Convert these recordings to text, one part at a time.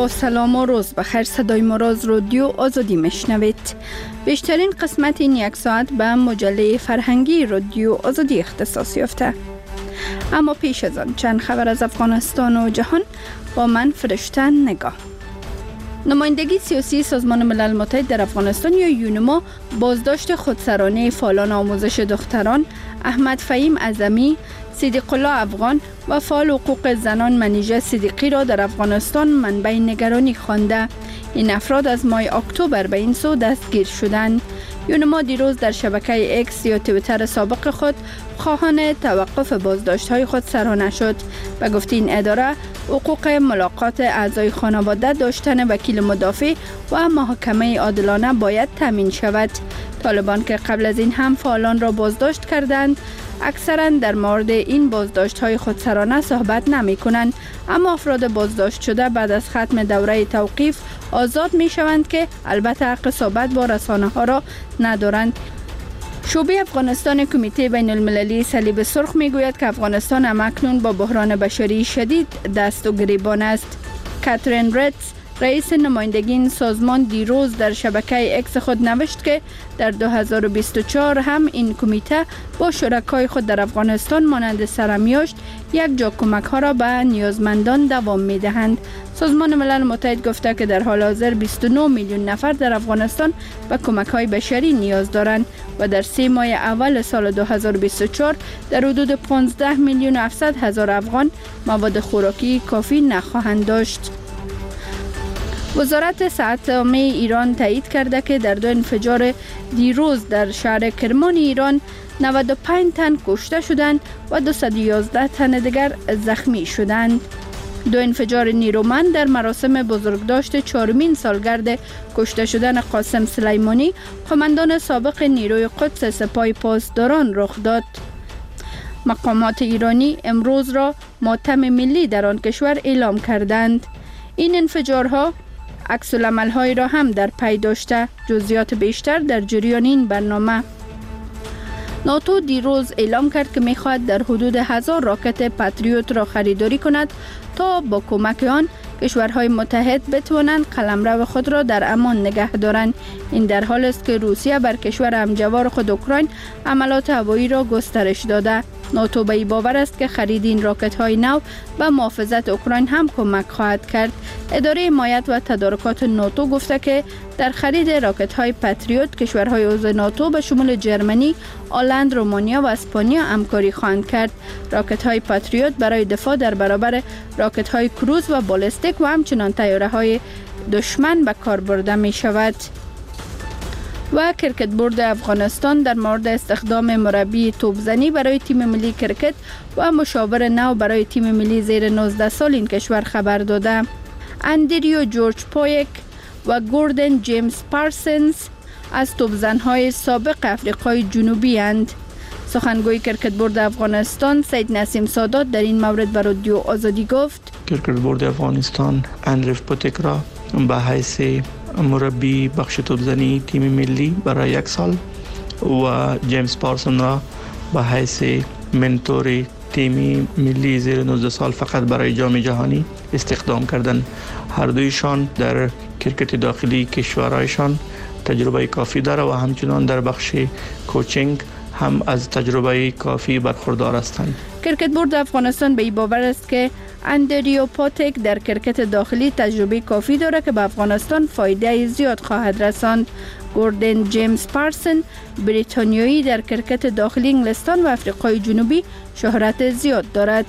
با سلام و روز بخیر. صدای ما را از رادیو آزادی میشنوید. بیشترین قسمت این یک ساعت به مجله فرهنگی رادیو آزادی اختصاص یافته. اما پیش از آن چند خبر از افغانستان و جهان با من فرشته نگاه. نمایندگی سیاسی سازمان ملل متحد در افغانستان یا یونما بازداشت خودسرانه فعالان آموزش دختران احمد فهیم اعظمی، صدیق الله افغان و فعال حقوق زنان منیژه صدیقی را در افغانستان منبع نگرانی خوانده. این افراد از ماه اکتبر به این سو دستگیر شدند. یونما دیروز در شبکه اکس یا توییتر سابق خود خواهان توقف بازداشت‌های خود سرانه شد و گفت این اداره حقوق ملاقات اعضای خانواده، داشتن وکیل مدافع و محاکمه عادلانه باید تامین شود. طالبان که قبل از این هم فعالان را بازداشت کردند، اکثرا در مورد این بازداشت‌های خودسرانه صحبت نمی‌کنند، اما افراد بازداشت شده بعد از ختم دوره توقیف آزاد می‌شوند که البته حق صحبت با رسانه‌ها را ندارند. شعبه افغانستان کمیته بین المللی صلیب سرخ میگوید که افغانستان همکنون با بحران بشری شدید دست و گریبان است. کاترین ریتز، رئیس نمایندگی این سازمان، دیروز در شبکه اکس خود نوشت که در 2024 هم این کمیته با شرکای خود در افغانستان مانند سرمیاشت یک جا کمک ها را به نیازمندان دوام می دهند. سازمان ملل متحد گفته که در حال حاضر 29 میلیون نفر در افغانستان به کمک های بشری نیاز دارند و در 3 ماه اول سال 2024 در حدود 15 میلیون و 700 هزار افغان مواد خوراکی کافی نخواهند داشت. وزارت صحت عامه ایران تایید کرده که در 2 انفجار دیروز در شهر کرمان ایران 95 تن کشته شدند و 211 تن دیگر زخمی شدند. 2 انفجار نیرومند در مراسم بزرگداشت 4مین سالگرد کشته شدن قاسم سلیمانی، قماندان سابق نیروی قدس سپاه پاسداران رخ داد. مقامات ایرانی امروز را ماتم ملی در آن کشور اعلام کردند. این انفجارها عکس‌العمل‌هایی را هم در پی داشته. جزئیات بیشتر در جریان این برنامه. ناتو دیروز اعلام کرد که می‌خواهد در حدود 1000 راکت پاتریوت را خریداری کند تا با کمک آن کشورهای متحد بتوانند قلمرو خود را در امان نگه دارند. این در حالی است که روسیه بر کشور همجوار خود اوکراین حملات هوایی را گسترش داده. ناتو به این باور است که خرید این راکت‌های نو به محافظت اوکراین هم کمک خواهد کرد. اداره حمایت و تدارکات ناتو گفته که در خرید راکت‌های پاتریوت کشورهای عضو ناتو به شمول جرمنی، هلند، رومانیا و اسپانیا همکاری خواهند کرد. راکت‌های پاتریوت برای دفاع در برابر راکت‌های کروز و بالستیک و همچنان طیاره‌های دشمن به کار برده می شود. و کرکت بورد افغانستان در مورد استخدام مربی توپزنی برای تیم ملی کرکت و مشاور نو برای تیم ملی زیر 19 سال این کشور خبر داده. اندریو جورج پویک و گوردن جیمز پارسنز از توپزن‌های سابق افریقای جنوبی اند. سخنگوی کرکت بورد افغانستان سید نسیم سادات در این مورد به رادیو آزادی گفت: کرکت بورد افغانستان اندریو پوتیک را به حیث مربی بخش توپزنی تیم ملی برای 1 سال و جیمز پارسون را به حیث منتور تیم ملی زیر 19 سال فقط برای جام جهانی استخدام کردند. هر دویشان در کرکت داخلی کشورهایشان تجربه کافی داره و همچنان در بخش کوچینگ هم از تجربه کافی برخوردار هستند. کرکت بورد افغانستان به این باور است که اندریو پوتیک در کرکت داخلی تجربه کافی دارد که به افغانستان فایده زیاد خواهد رساند. گوردن جیمز پارسن بریتانیایی در کرکت داخلی انگلستان و آفریقای جنوبی شهرت زیاد دارد.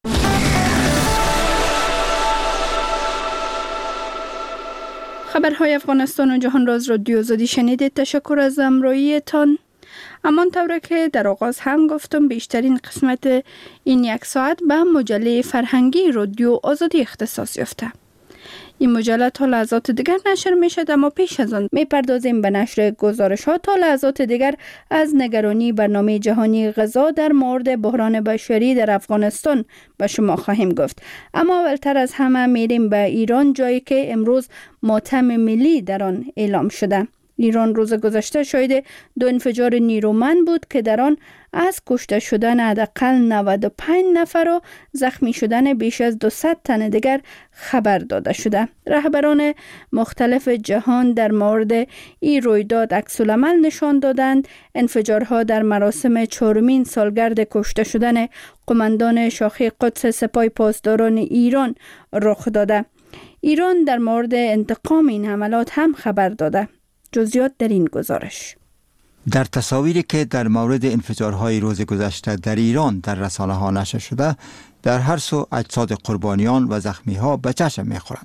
خبرهای افغانستان و جهان را از رادیو آزادی شنیدید. تشکر از همراهیتان. همانطور که در آغاز هم گفتم، بیشترین قسمت این 1 ساعت به مجله فرهنگی رادیو آزادی اختصاص یافته. این مجله تا لحظات دیگر نشر می شد، اما پیش از آن می پردازیم به نشر گزارش ها. تا لحظات دیگر از نگرانی برنامه جهانی غذا در مورد بحران بشری در افغانستان به شما خواهیم گفت. اما اولتر از همه میریم به ایران، جایی که امروز ماتم ملی در آن اعلام شده. ایران روز گذشته شاهد 2 انفجار نیرومند بود که در آن از کشته شدن حداقل 95 نفر و زخمی شدن بیش از 200 تن دیگر خبر داده شده. رهبران مختلف جهان در مورد این رویداد عکس‌العمل نشان دادند. انفجارها در مراسم 4مین سالگرد کشته شدن قماندان شاخه قدس سپاه پاسداران ایران رخ داده. ایران در مورد انتقام این حملات هم خبر داده. جزئیات در این گزارش. در تصاویری که در مورد انفجارهای روز گذشته در ایران در رسانه‌ها نشر شده، در هر سو اجساد قربانیان و زخمی‌ها به چشم می‌خورند.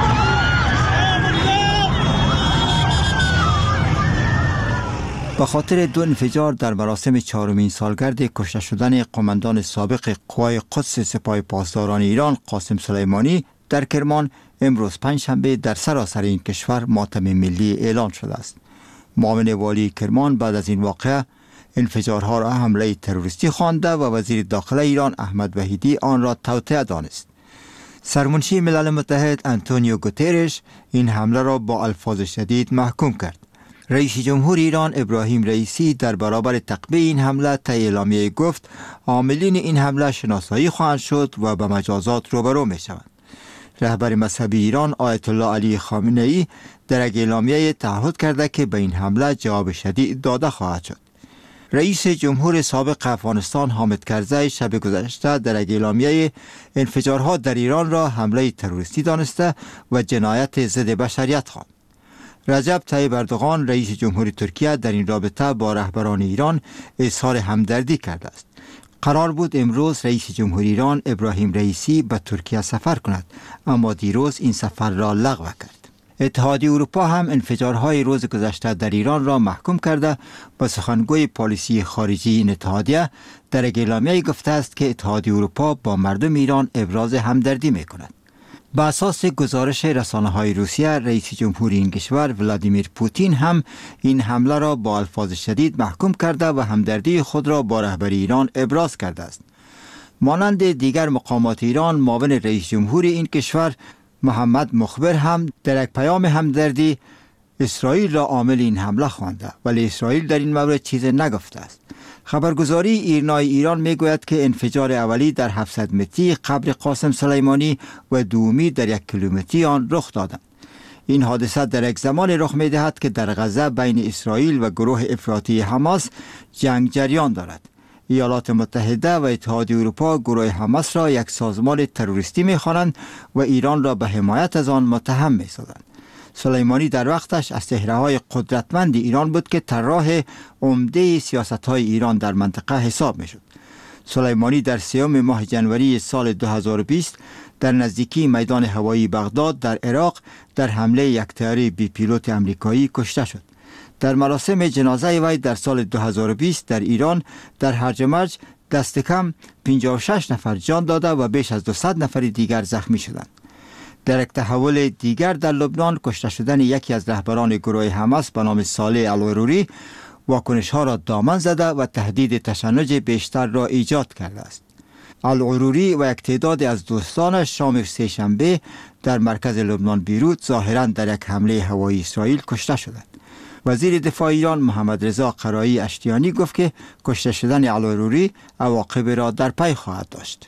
به خاطر 2 انفجار در مراسم 4مین سالگرد کشته شدن قماندان سابق قوای قدس سپاه پاسداران ایران قاسم سلیمانی در کرمان، امروز پنجشنبه در سراسر این کشور ماتم ملی اعلان شده است. معاون والی کرمان بعد از این واقعه انفجارها را حمله تروریستی خوانده و وزیر داخله ایران احمد وحیدی آن را توطئه دانست. سرمنشی ملل متحد آنتونیو گوترش این حمله را با الفاظ شدید محکوم کرد. رئیس جمهور ایران ابراهیم رئیسی در برابر تقبیح این حمله طی اعلامیه گفت عاملین این حمله شناسایی خواهند شد و به مجازات روبرو می شوند. رهبر مذهبی ایران آیت الله علی خامنه ای در یک اعلامیه تعهد کرده که به این حمله جواب شدید داده خواهد شد. رئیس جمهور سابق افغانستان حامد کرزی شب گذشته در یک اعلامیه انفجارها در ایران را حمله تروریستی دانسته و جنایت ضد بشریت خواند. رجب طیب اردوغان رئیس جمهور ترکیه در این رابطه با رهبران ایران اظهار همدردی کرده است. قرار بود امروز رئیس جمهور ایران ابراهیم رئیسی به ترکیه سفر کند، اما دیروز این سفر را لغو کرد. اتحادیه اروپا هم انفجارهای روز گذشته در ایران را محکوم کرده و سخنگوی پالیسی خارجی این اتحادیه در یک اعلامیه گفته است که اتحادیه اروپا با مردم ایران ابراز همدردی می کند. به اساس گزارش رسانه‌های روسیه، رئیس جمهور این کشور ولادیمیر پوتین هم این حمله را با الفاظ شدید محکوم کرده و همدردی خود را با رهبر ایران ابراز کرده است. مانند دیگر مقامات ایران، معاون رئیس جمهور این کشور محمد مخبر هم در یک پیام همدردی اسرائیل را عامل این حمله خوانده، ولی اسرائیل در این مورد چیزی نگفته است. خبرگزاری ایرنای ایران میگوید که انفجار اولی در 700 متری قبر قاسم سلیمانی و دومی در 1 کیلومتری آن رخ دادند. این حادثه در یک زمان رخ می‌دهد که در غزه بین اسرائیل و گروه افراطی حماس جنگ جریان دارد. ایالات متحده و اتحادیه اروپا گروه حماس را یک سازمان تروریستی می‌خوانند و ایران را به حمایت از آن متهم می‌سازند. سلیمانی در وقتش از چهره‌های قدرتمند ایران بود که طراح عمده سیاست‌های ایران در منطقه حساب می‌شد. سلیمانی در 3 ماه جنوری سال 2020 در نزدیکی میدان هوایی بغداد در عراق در حمله یک طیاره بی پیلوت آمریکایی کشته شد. در مراسم جنازه وی در سال 2020 در ایران در هرج و مرج دست کم 56 نفر جان داده و بیش از 200 نفر دیگر زخمی شدند. در یک تحول دیگر در لبنان، کشته شدن یکی از رهبران گروه حماس به نام صالح العروری واکنش‌ها را دامن زده و تهدید تشنج بیشتر را ایجاد کرده است. العروری و یک تعداد از دوستانش شام سه‌شنبه در مرکز لبنان بیروت ظاهراً در یک حمله هوایی اسرائیل کشته شدند. وزیر دفاع ایران محمد رضا قرایی اشتیانی گفت که کشته شدن العروری عواقب را در پی خواهد داشت.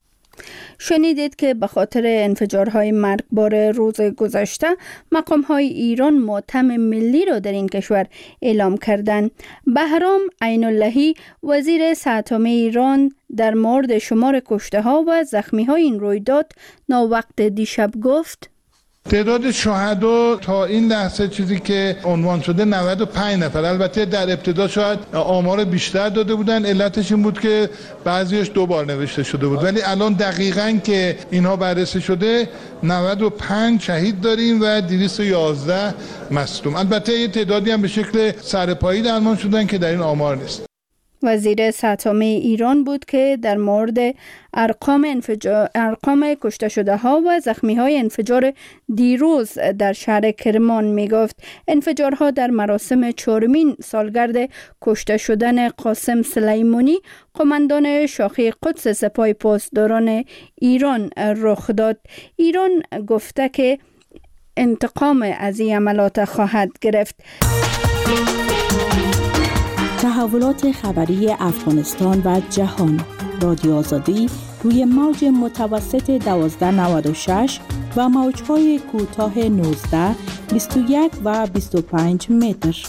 شنیدید که به خاطر انفجارهای مرگبار روز گذشته مقام‌های ایران ماتم ملی را در این کشور اعلام کردند. بهرام عین اللهی وزیر صحت عامه ایران در مورد شمار کشته‌ها و زخمی‌های این رویداد ناوقت دیشب گفت: تعداد شهدا تا این لحظه چیزی که عنوان شده 95 نفر. البته در ابتدا شاید آمار بیشتر داده بودن، علتش این بود که بعضیش 2 بار نوشته شده بود، ولی الان دقیقاً که اینها بررسی شده 95 شهید داریم و 211 مصدوم. البته یه تعدادی هم به شکل سرپایی درمان شدن که در این آمار نیست. وزیر صحت عامه ایران بود که در مورد ارقام کشته شده ها و زخمی های انفجار دیروز در شهر کرمان می گفت. انفجارها در مراسم 4مین سالگرد کشته شدن قاسم سلیمانی قماندان شاخه قدس سپاه پاسداران ایران رخ داد. ایران گفته که انتقام از این عملات خواهد گرفت. تحولات خبری افغانستان و جهان. رادیو آزادی روی موج متوسط 1296 و موج‌های کوتاه 19، 21 و 25 متر.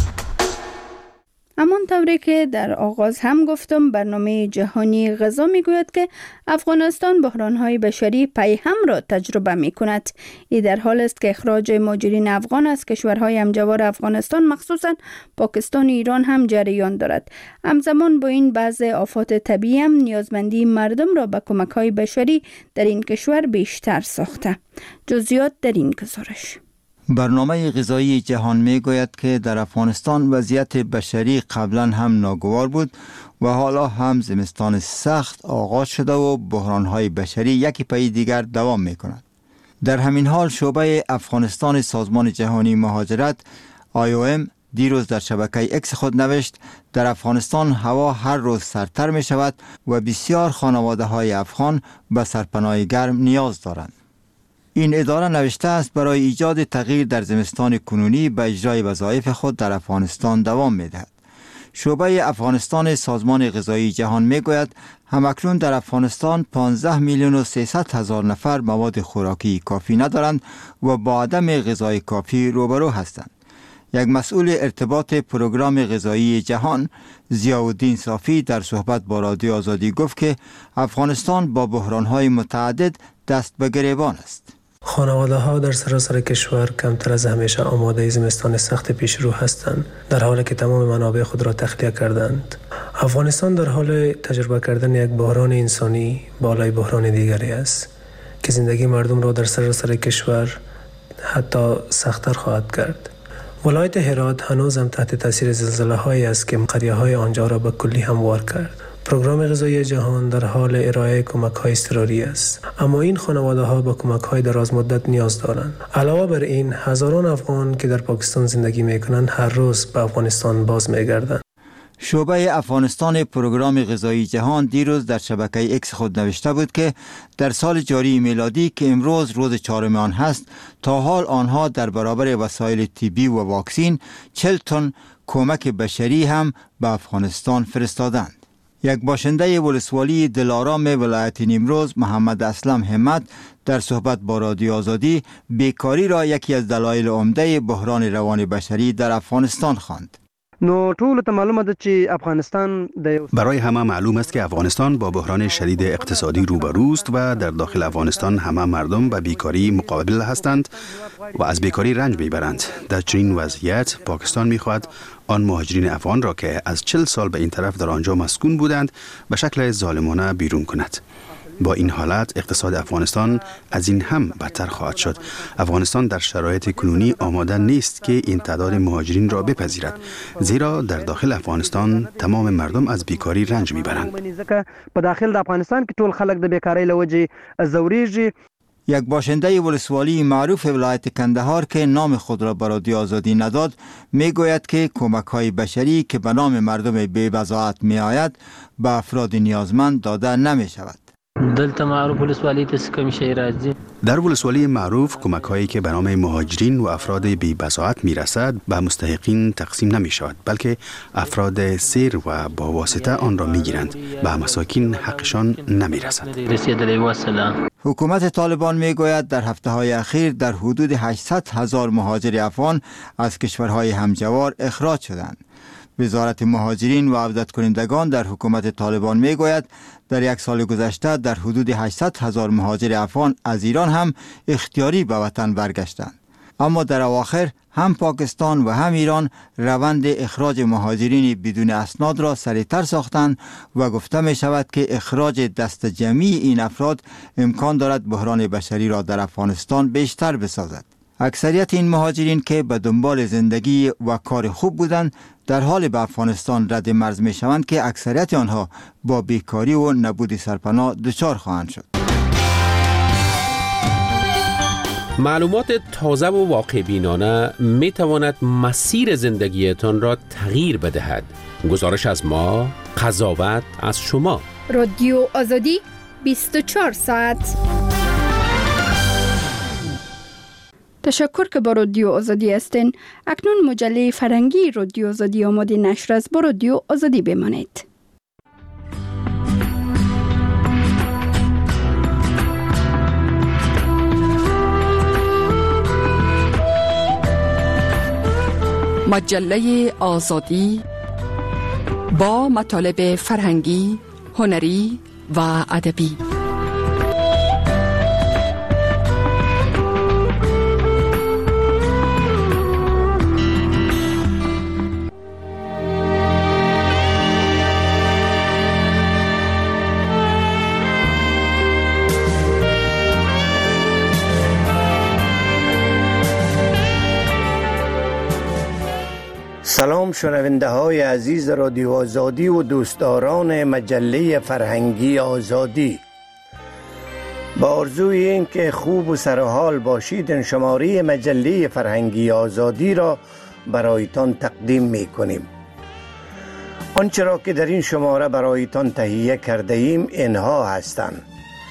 همان طوری که در آغاز هم گفتم، برنامه جهانی غذا میگوید که افغانستان بحران‌های بشری پیهم را تجربه می‌کند. این در حال است که اخراج مهاجرین افغان از کشورهای همجوار افغانستان مخصوصاً پاکستان و ایران هم جریان دارد. همزمان با این بعض آفات طبیعی هم نیازمندی مردم را به کمک‌های بشری در این کشور بیشتر ساخته. جزئیات در این گزارش. برنامه غذایی جهان می گوید که در افغانستان وضعیت بشری قبلا هم ناگوار بود و حالا هم زمستان سخت آغاز شده و بحرانهای بشری یکی پی دیگر دوام می کند. در همین حال شعبه افغانستان سازمان جهانی مهاجرت IOM دیروز در شبکه اکس خود نوشت در افغانستان هوا هر روز سردتر می شود و بسیار خانواده های افغان به سرپناه گرم نیاز دارند. این اداره نوشته است برای ایجاد تغییر در زمستان کنونی به اجرای وظایف خود در افغانستان دوام می‌دهد. شعبه افغانستان سازمان غذایی جهان میگوید همکنون در افغانستان 15,300,000 نفر مواد خوراکی کافی ندارند و با عدم غذای کافی روبرو هستند. یک مسئول ارتباط پروگرام غذایی جهان ضیاءالدین صافی در صحبت با رادیو آزادی گفت که افغانستان با بحران‌های متعدد دست به گریبان است. خانواده ها در سراسر کشور کمتر از همیشه آماده زمستان سخت پیش رو هستند، در حالی که تمام منابع خود را تخلیه کردند. افغانستان در حال تجربه کردن یک بحران انسانی بالای بحران دیگری است که زندگی مردم را در سراسر کشور حتی سخت‌تر خواهد کرد. ولایت هرات هنوز هم تحت تاثیر زلزله هایی است که قریه های آنجا را به کلی هموار کرد. پروگرام غذایی جهان در حال ارائه کمک‌های اضطراری است، اما این خانواده‌ها به کمک‌های دراز مدت نیاز دارند. علاوه بر این، هزاران افغان که در پاکستان زندگی می‌کنند هر روز به افغانستان باز می‌گردند. شعبه افغانستان پروگرام غذایی جهان دیروز در شبکه اکس خود نوشته بود که در سال جاری میلادی که امروز روز 4 آن هست، تا حال آنها در برابر وسایل طبی و واکسین 40 تن کمک بشری هم به افغانستان فرستادند. یک باشنده ولسوالی دلارام ولایت نیمروز محمد اسلم همت در صحبت با رادیو آزادی بیکاری را یکی از دلایل عمده بحران روان بشری در افغانستان خواند. نو ټول ته معلومه ده چې افغانستان برای همه معلوم است که افغانستان با بحران شدید اقتصادی روبروست و در داخل افغانستان همه مردم به بیکاری مقابل هستند و از بیکاری رنج میبرند. در چنین وضعیت پاکستان میخواهد آن مهاجرین افغان را که از 40 سال به این طرف در آنجا مسکون بودند به شکل ظالمانه بیرون کند. با این حالت اقتصاد افغانستان از این هم بدتر خواهد شد. افغانستان در شرایط کنونی آماده نیست که این تعداد مهاجرین را بپذیرد، زیرا در داخل افغانستان تمام مردم از بیکاری رنج میبرند. په داخل د افغانستان کې ټول خلک د بیکاری له وجې ځورېږي. یک باشنده ولسوالی معروف ولایت کندهار که نام خود را به رادیو آزادی نداد میگوید که کمک‌های بشری که به نام مردم بی‌بضاعت میآید به افراد نیازمند داده نمی‌شود. در ولسوالی معروف کمک‌هایی که به نام مهاجرین و افراد بی‌بضاعت میرسد به مستحقین تقسیم نمی‌شود، بلکه افراد سیر و با واسطه آن را میگیرند، به مساکین حقشان نمیرسد. حکومت طالبان میگوید در هفته‌های اخیر در حدود 800,000 مهاجر افغان از کشورهای همجوار اخراج شدند. وزارت مهاجرین و عودت کنندگان در حکومت طالبان میگوید در یک سال گذشته در حدود 800,000 مهاجر افغان از ایران هم اختیاری به وطن برگشتند. اما در اواخر هم پاکستان و هم ایران روند اخراج مهاجرین بدون اسناد را سریعتر ساختند و گفته می شود که اخراج دست جمعی این افراد امکان دارد بحران بشری را در افغانستان بیشتر بسازد. اکثریت این مهاجرین که به دنبال زندگی و کار خوب بودند در حال به افغانستان رد مرز می شوند که اکثریت آنها با بیکاری و نبود سرپناه دچار خواهند شد. معلومات تازه و واقع بینانه می تواند مسیر زندگیتان را تغییر بدهد. گزارش از ما، قضاوت از شما. رادیو آزادی 24 ساعت. تشکر که با رادیو آزادی هستین. اکنون مجله فرهنگی رادیو آزادی آماده نشر است. با رادیو آزادی بمانید. مجله آزادی با مطالب فرهنگی، هنری و ادبی. سلام شنونده های عزیز رادیو آزادی و دوستداران مجله فرهنگی آزادی. با آرزوی این که خوب و سرحال باشید، این شماره مجله فرهنگی آزادی را برایتان تقدیم می کنیم. آنچه را که در این شماره برایتان تهیه کرده ایم اینها هستند.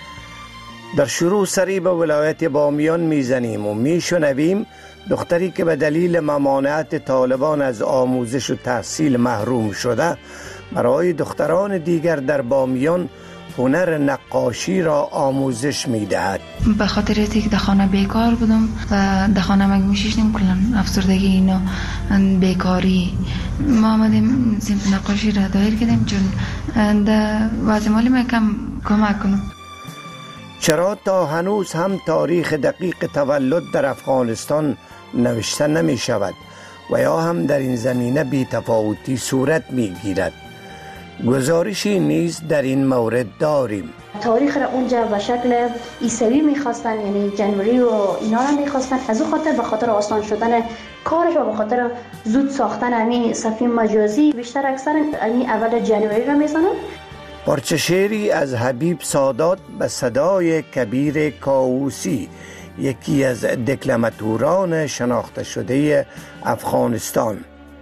در شروع سری به ولایت بامیان میزنیم و میشنویم دختری که به دلیل ممانعت طالبان از آموزش و تحصیل محروم شده برای دختران دیگر در بامیان هنر نقاشی را آموزش میدهد. به خاطر اینکه در خانه بیکار بودم و در خانه مگه میشیشتیم کلن افسردگی اینا بیکاری، ما آمدیم صنف نقاشی را دایر کردیم چون در وضع مالی ما کم کمک کنم. چرا تا هنوز هم تاریخ دقیق تولد در افغانستان نوشته نمی شود و یا هم در این زمینه بی تفاوتی صورت می گیرد؟ گزارشی نیز در این مورد داریم. تاریخ را اونجا به شکل عیسوی میخواستن، یعنی جنوری و اینا را میخواستن. از اون خاطر به خاطر آسان شدن کارش و به خاطر زود ساختن همین صفحه مجازی بیشتر اکثر همین اول جنوری را میزنن. پارچه شعری از حبیب سادات به صدای کبیر کاووسی، یکی از دکلماتوران شناخته شده افغانستان.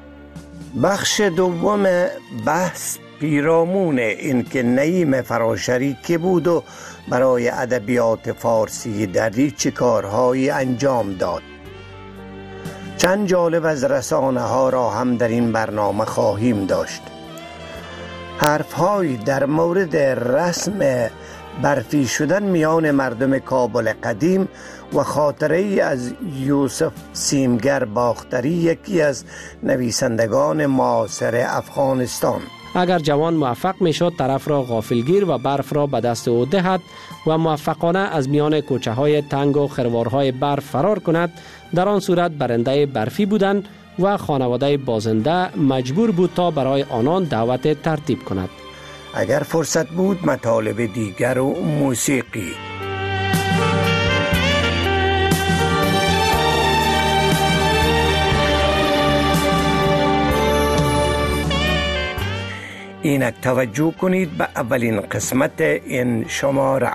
بخش دوم بحث پیرامون این که نعیم فراشری که بود و برای ادبیات فارسی دری چه کارهایی انجام داد. چند جالب از رسانه ها را هم در این برنامه خواهیم داشت. حرف‌هایی در مورد رسم برفی شدن میان مردم کابل قدیم و خاطره‌ای از یوسف سیمگر باختری، یکی از نویسندگان معاصر افغانستان. اگر جوان موفق میشد طرف را غافلگیر و برف را به دست او دهد و موفقانه از میان کوچه های تنگ و خروارهای برف فرار کند، در آن صورت برنده برفی بودند و خانواده بازنده مجبور بود تا برای آنان دعوت ترتیب کند. اگر فرصت بود مطالب دیگر و موسیقی. اینک توجه کنید به اولین قسمت این شماره.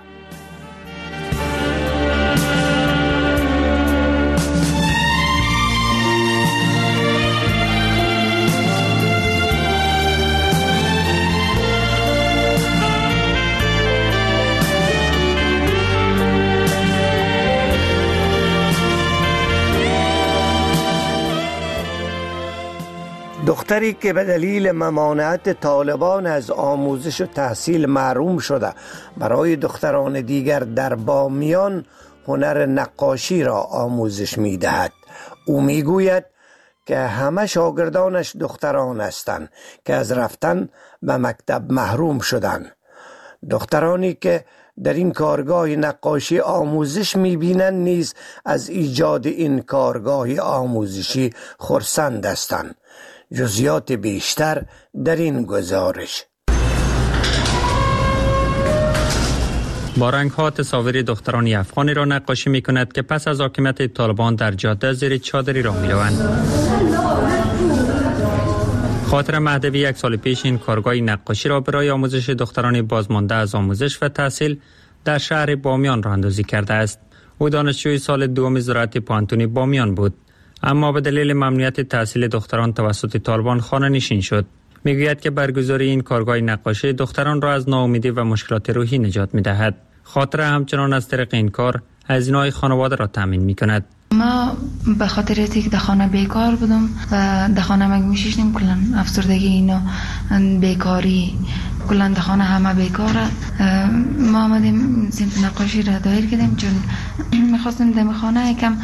دختری که به دلیل ممانعت طالبان از آموزش و تحصیل محروم شده برای دختران دیگر در بامیان هنر نقاشی را آموزش می دهد. او می گوید که همه شاگردانش دختران هستند که از رفتن به مکتب محروم شدند. دخترانی که در این کارگاه نقاشی آموزش می‌بینند نیز از ایجاد این کارگاه آموزشی خرسند هستند. جزئیات بیشتر در این گزارش. با رنگ‌ها تصاویر دختران افغانی را نقاشی می‌کند که پس از حاکمیت طالبان در جاده زیر چادری راه می‌روند. خاطر مهدوی یک سال پیش این کارگاه نقاشی را برای آموزش دختران بازمانده از آموزش و تحصیل در شهر بامیان راه اندازی کرده است. او دانشجوی سال دوم زراعت پانتونی بامیان بود، اما به دلیل ممنوعیت تحصیل دختران توسط طالبان خانه نشین شد. میگوید که برگزاری این کارگاه نقاشی دختران را از ناامیدی و مشکلات روحی نجات می‌دهد. خاطر همچنان از طریق این کار هزینه‌های خانواده را تامین می‌کند. ما به خاطر اینکه در خانه بیکار بودم و در خانه مگه میشیشتیم کلن افسردگی اینا بیکاری کلن در خانه همه بیکاره. ما آمدیم صنف نقاشی را دایر کردیم چون میخواستیم در خانه یکم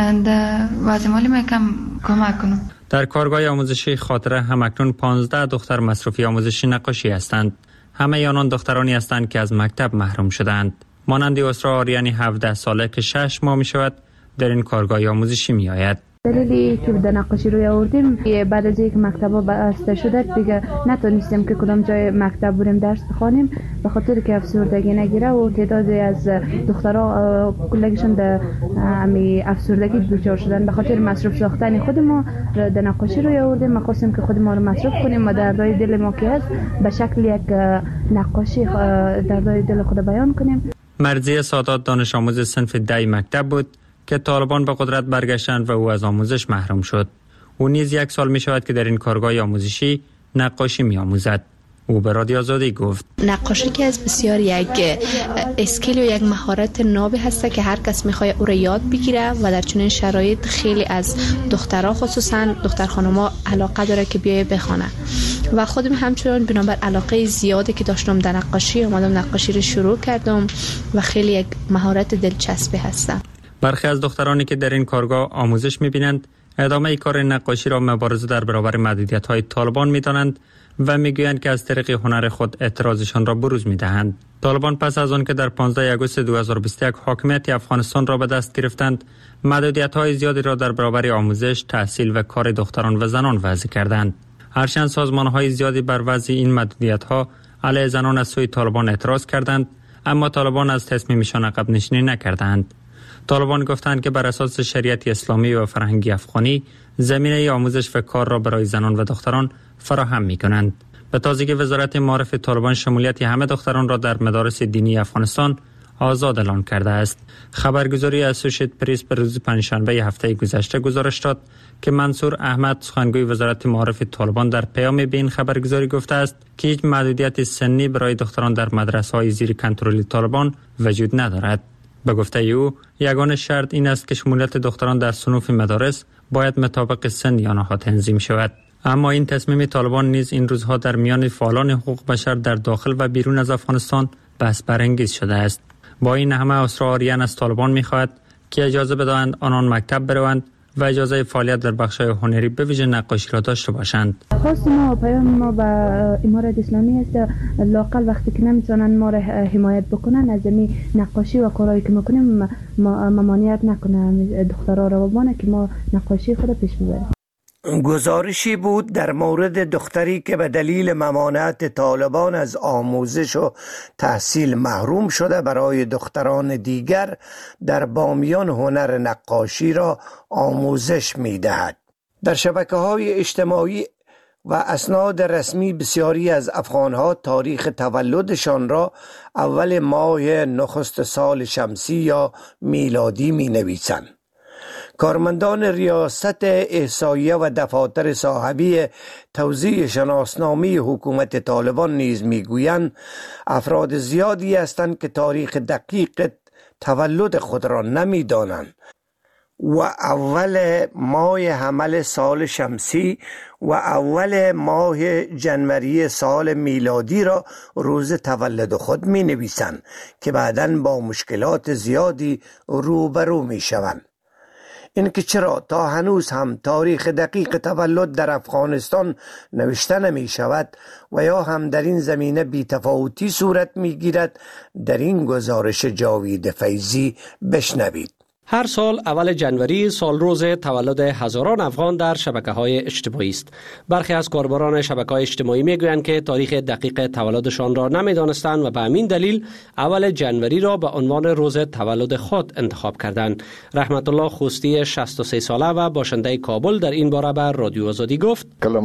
در وضع مالی ما یکم کمک کنم. در کارگاه آموزشی خاطره همکنون 15 دختر مصروفی آموزشی نقاشی هستند. همه آنان دخترانی هستند که از مکتب محروم شدند. مانند اسرا آریانی 17 ساله که 6 ماه می شود در این کارگاه آموزشی می آید. دلیلی که در نقاشی روی آوردیم بعد از اینکه مکتب‌ها بسته شده دیگه نتونستیم که کدام جای مکتب بریم درس بخوانیم به خاطر که افسردگی نگیره و تعدادی از دخترها کلشون در افسردگی دچار شدن. به خاطر مصروف ساختن خود ما در نقاشی روی آوردیم. ما خواستیم که خود ما رو مصروف کنیم و دردهای دل ما که هست به شکل یک نقاشی دردهای دل خود بیان کنیم. مرضیه سادات دانش آموز صنف 10 مکتب بود که طالبان به قدرت برگشتند و او از آموزش محروم شد. او نیز 1 سال می شود که در این کارگاه آموزشی نقاشی می آموزد. او به رادیو آزادی گفت نقاشی که از بسیار یک اسکیل و یک مهارت ناب هست که هر کس میخواد او را یاد بگیره و در چنین شرایط خیلی از دخترها خصوصا دختر خانم‌ها علاقه داره که بیای بخونه و خودم همچنان بنابر علاقه زیادی که داشتم در نقاشی اومدم نقاشی رو شروع کردم و خیلی یک مهارت دلچسبی هست. برخی از دخترانی که در این کارگاه آموزش می‌بینند ادامه کار نقاشی را مبارزه در برابر محدودیت‌های طالبان می‌دانند و می‌گویند که از طریق هنر خود اعتراضشان را بروز می‌دهند. طالبان پس از آن که در 15 آگوست 2021 حاکمیت افغانستان را به دست گرفتند، محدودیت‌های زیادی را در برابر آموزش، تحصیل و کار دختران و زنان وضع کردند. هرچند سازمان‌های زیادی بر وضع این محدودیت‌ها علیه زنان از سوی طالبان اعتراض کردند، اما طالبان از تصمیمشان عقب نشینی نکردند. طالبان گفتند که بر اساس شریعت اسلامی و فرهنگی افغانی زمینه آموزش و کار را برای زنان و دختران فراهم می‌کنند. به تازگی وزارت معارف طالبان شمولیت همه دختران را در مدارس دینی افغانستان آزاد اعلان کرده است. خبرگزاری اسوشییت پرس به روز پنجشنبه هفته گذشته گزارش داد که منصور احمد سخنگوی وزارت معارف طالبان در پیام به این خبرگزاری گفته است که هیچ محدودیت سنی برای دختران در مدرسه‌های زیر کنترل طالبان وجود ندارد. به گفته او یگانه شرط این است که شمولیت دختران در صنوف مدارس باید مطابق سن آنها تنظیم شود. اما این تصمیم طالبان نیز این روزها در میان فعالان حقوق بشر در داخل و بیرون از افغانستان بحث برانگیز شده است. با این همه اسرا آریان از طالبان می‌خواهد که اجازه بدهند آنان مکتب بروند و اجازه فعالیت در بخش‌های هنری به ویژه نقاشی را داشته باشند. خواست ما پیام ما به امارت اسلامی است لاقل وقتی که نمیتونن ما را حمایت بکنن از این نقاشی و کارهایی که میکنیم ممانعت نکنن دخترها را و که ما نقاشی خود پیش ببریم. گزارشی بود در مورد دختری که به دلیل ممانعت طالبان از آموزش و تحصیل محروم شده برای دختران دیگر در بامیان هنر نقاشی را آموزش می‌دهد. در شبکه‌های اجتماعی و اسناد رسمی بسیاری از افغان‌ها تاریخ تولدشان را اول ماه نخست سال شمسی یا میلادی می‌نویسند. کارمندان ریاست احصایه و دفاتر صاحبی توزیع شناسنامه حکومت طالبان نیز میگویند افراد زیادی هستند که تاریخ دقیق تولد خود را نمیدانند و اول ماه حمل سال شمسی و اول ماه جنوری سال میلادی را روز تولد خود می نویسند که بعداً با مشکلات زیادی روبرو می شوند. اینکه چرا تا هنوز هم تاریخ دقیق تولد در افغانستان نوشته نمی شود و یا هم در این زمینه بی‌تفاوتی صورت می گیرد در این گزارش جاوید فیضی بشنوید. هر سال اول جنوری سال روز تولد هزاران افغان در شبکه‌های اجتماعی است. برخی از کاربران شبکه‌های اجتماعی میگویند که تاریخ دقیق تولدشان را نمی‌دانستند و به همین دلیل اول جنوری را به عنوان روز تولد خود انتخاب کردند. رحمت الله خوستی 63 ساله و باشنده کابل در این باره به رادیو آزادی گفت: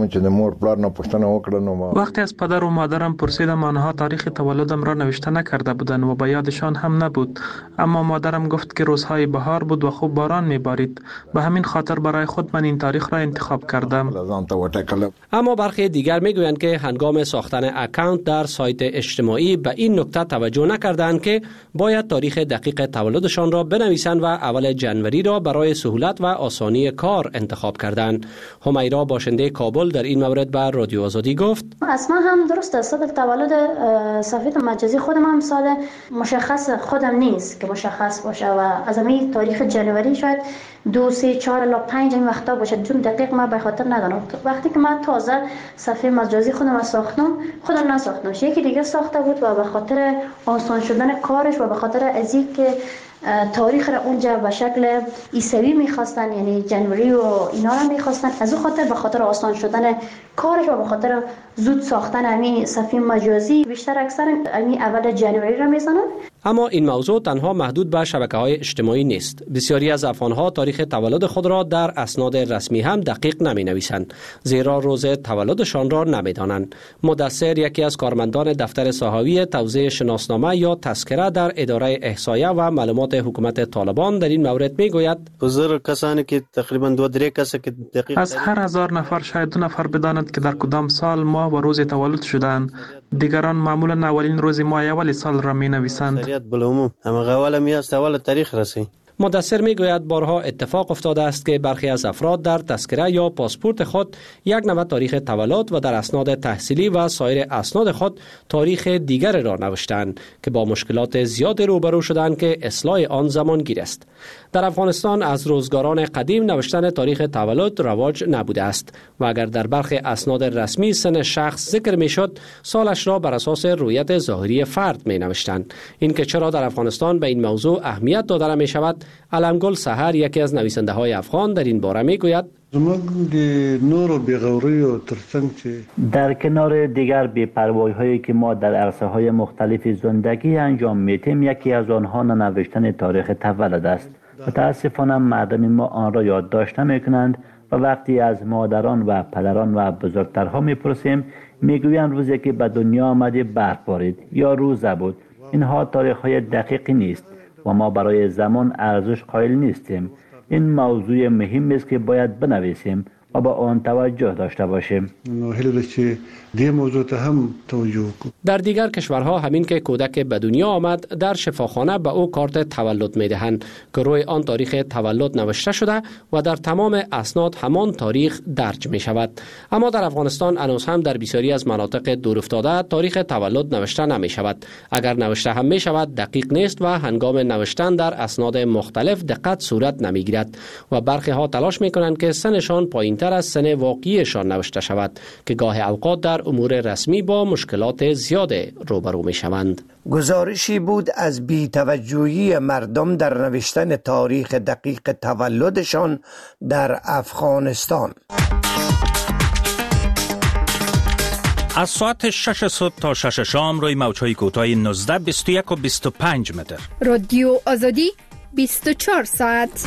وقتی از پدر و مادرم پرسیدم آنها تاریخ تولدم را نوشته نکرده بودند و به یادشان هم نبود، اما مادرم گفت که روزهای بهار بهار بود و خوب باران میبارید. به همین خاطر برای خود من این تاریخ را انتخاب کردم. اما برخی دیگر میگویند که هنگام ساختن اکانت در سایت اجتماعی به این نکته توجه نکردند که باید تاریخ دقیق تولدشان را بنویسند و اول جنوری را برای سهولت و آسانی کار انتخاب کردند. همیرا باشنده کابل در این مورد به رادیو آزادی گفت: اصلا هم درست است. سال تولد صفحه مجازی خودم هم سال مشخص خودم نیست که مشخص باشه و از همین تاریخ جنوری شاید 2 3 4 الی 5 این وقتا باشه، چون دقیق من به خاطر ندارم. وقتی که من تازه صفحه مجازی خودم ساختم، خودم نساختمش، یکی دیگه ساخته بود و به خاطر آسان شدن کارش و به خاطر از اینکه تاریخ را اونجا به شکل عیسوی میخواستن، یعنی جنوری و اینا را میخواستن، از اون خاطر به خاطر آسان شدن کارش و به خاطر زود ساختن همین صفحه مجازی بیشتر اکثر همین اول جنوری را میزنن. اما این موضوع تنها محدود به شبکه‌های اجتماعی نیست. بسیاری از افغان‌ها تاریخ تولد خود را در اسناد رسمی هم دقیق نمی‌نویسند، زیرا روز تولدشان را نمی‌دانند. مدثر، یکی از کارمندان دفتر ساحوی توزیع شناسنامه یا تذکره در اداره احصایه و معلومات حکومت طالبان در این مورد می‌گوید: حضور کسانی که تقریباً 2-3 کس که دقیق از هر 1000 نفر شاید 2 نفر بدانند که در کدام سال ماه و روز تولد شدند. دیگران معمولا اولین روز ماه اول سال را می‌نویسند. اول تاریخ رسی. مدثر میگوید بارها اتفاق افتاده است که برخی از افراد در تذکره یا پاسپورت خود یک نوع تاریخ تولد و در اسناد تحصیلی و سایر اسناد خود تاریخ دیگر را نوشتند که با مشکلات زیاد روبرو شدند که اصلاح آن زمانگیر است. در افغانستان از روزگاران قدیم نوشتن تاریخ تولد رواج نبوده است و اگر در برخی اسناد رسمی سن شخص ذکر میشد، سالش را بر اساس رویت ظاهری فرد می نوشتند. این که چرا در افغانستان به این موضوع اهمیت داده نمی شود، علمگل سحر، یکی از نویسنده های افغان، در این باره می گوید: در کنار دیگر بی‌پروایی هایی که ما در عرصه های مختلف زندگی انجام میتیم، یکی از آنها ننوشتن تاریخ تولد است. متاسفانه مردم ما آن را یادداشت نمی‌کنند و وقتی از مادران و پدران و بزرگترها میپرسیم، میگویند روزی که به دنیا آمدی برف بارید یا روزه بود. اینها تاریخ‌های دقیقی نیست و ما برای زمان ارزش قائل نیستیم. این موضوع مهم است که باید بنویسیم و با آن توجه داشته باشیم. در دیگر کشورها همین که کودک به دنیا آمد، در شفاخانه به او کارت تولد میدهند که روی آن تاریخ تولد نوشته شده و در تمام اسناد همان تاریخ درج می شود. اما در افغانستان هنوز هم در بسیاری از مناطق دورافتاده تاریخ تولد نوشته نمی شود. اگر نوشته هم می شود دقیق نیست و هنگام نوشتن در اسناد مختلف دقت صورت نمی گیرد و برخی ها تلاش می کنند که سنشان پایینتر از سن واقعیشان نوشته شود که گاه اوقات در امور رسمی با مشکلات زیاد روبرو می شوند. گزارشی بود از بی‌توجهی مردم در نوشتن تاریخ دقیق تولدشان در افغانستان. از ساعت 6 صبح تا 6 شام روی موج‌های کوتاه 19، 21 و 25 متر. رادیو آزادی 24 ساعت.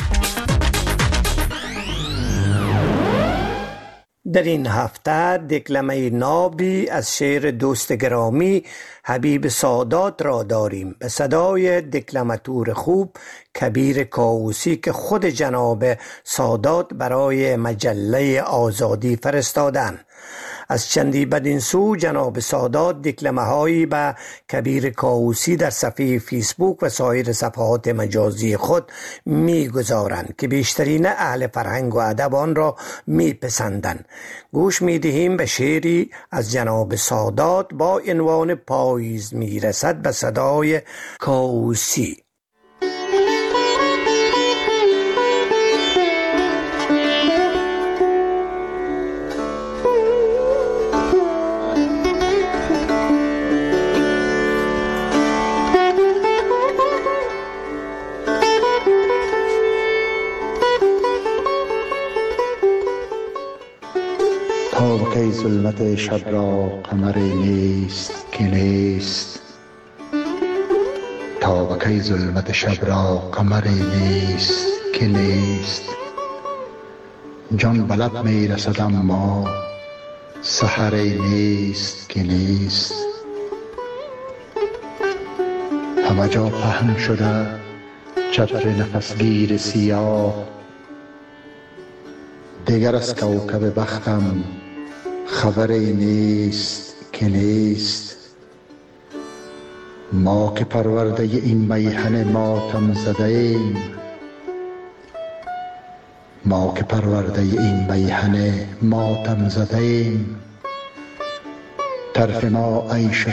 در این هفته دکلمه نابی از شعر دوست گرامی حبیب سادات را داریم به صدای دکلماتور خوب کبیر کاووسی که خود جناب سادات برای مجله آزادی فرستادند. از چندی بدین سو جناب سادات دکلمه هایی به کبیر کاووسی در صفحه فیسبوک و سایر صفحات مجازی خود می گذارند که بیشترین اهل فرهنگ و ادب آن را می پسندند. گوش می دهیم به شعری از جناب سادات با عنوان پاییز می رسد به صدای کاووسی. کی ظلمت شب را قمر نیست که نیست، تا به کی ظلمت شب را قمر نیست که نیست. جان به لب می رسد اما سحر نیست که نیست. همه جا پهن شده چتر نفسگیر سیاه. دیگر از کوکب بختم خبری نیست که نیست. ما که پرورده این میهن ماتم زده ایم، ما که پرورده این میهن ماتم زده ایم. طرف ما عیش